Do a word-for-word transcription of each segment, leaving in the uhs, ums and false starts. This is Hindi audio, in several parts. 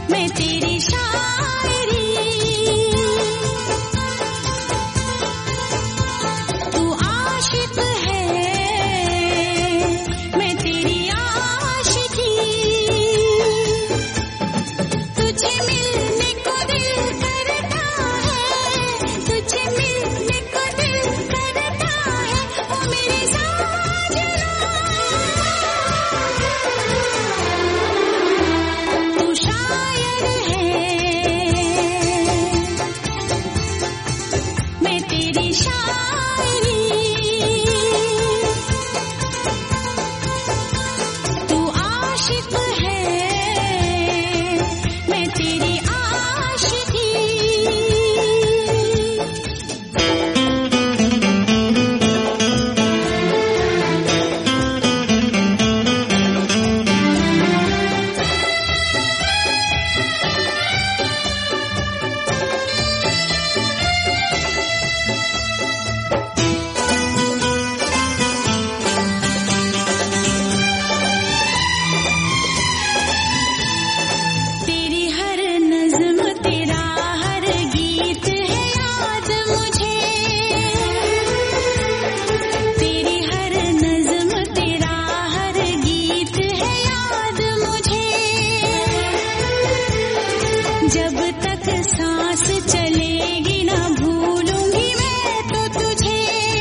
मैं तेरी शायरी, तू आशिक है, मैं तेरी आशिकी, तुझे मिलने को दिल करता है, तुझे मिलने को दिल करता है, ओ मेरे साजना, तू शायर है, मैं तेरी शायरी, तू आशिक है, मैं तेरी आशिकी। तेरी हर नज़्म तेरा हर गीत है याद मुझे, तेरी हर नज़्म तेरा हर गीत है याद मुझे, जब तक सांस चलेगी ना भूलूंगी मैं तो तुझे,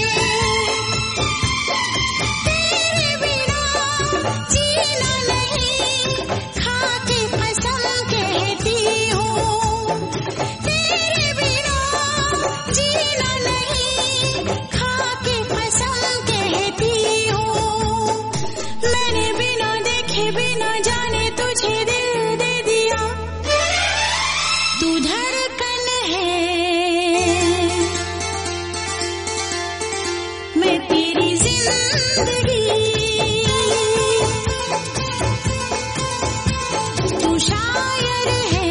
तेरे बिना जीना नहीं, खाके कसम कहती हूँ, तेरे बिना जीना नहीं, खाके कसम कहती हूँ, मैंने बिना देखे बिना जाने तुझे दिल दे दिया, तू धड़कन है, मैं तेरी जिंदगी, तू शायर है,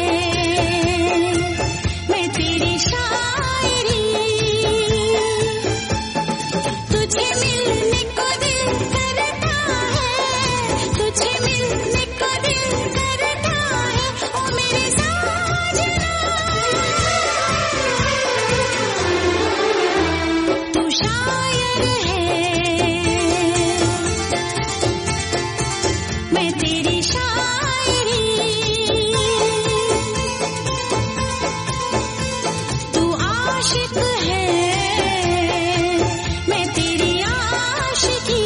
मैं तेरी शायरी, तुझे मिलने को दिल करता है, तुझे मिलने को दिल करता है, ओ मेरे साजना, तू शायर है, मैं तेरी शायरी, तू आशिक है, मैं तेरी आशिकी।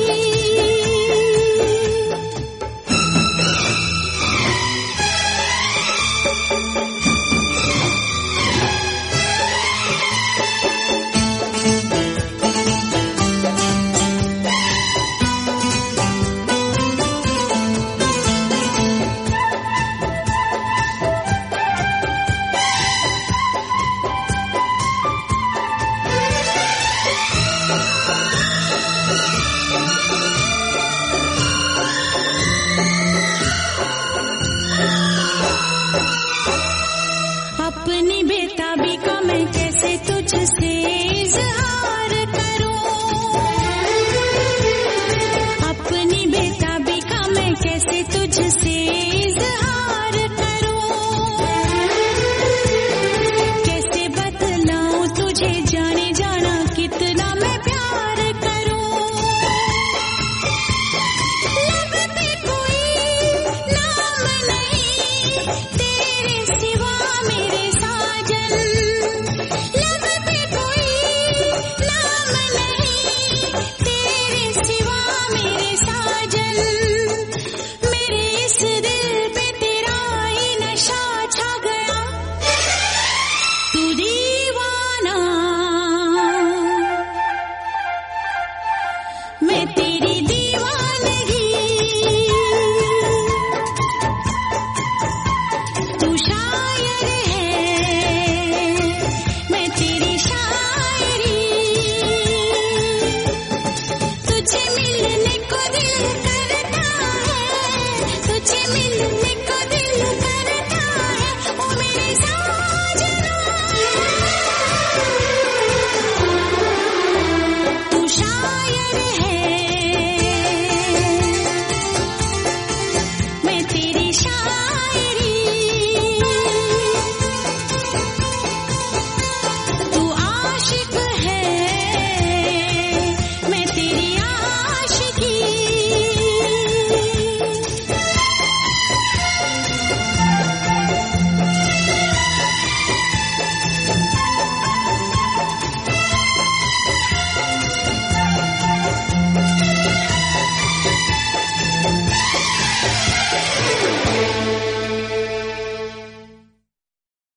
अपनी बेताबी का मैं कैसे तुझसे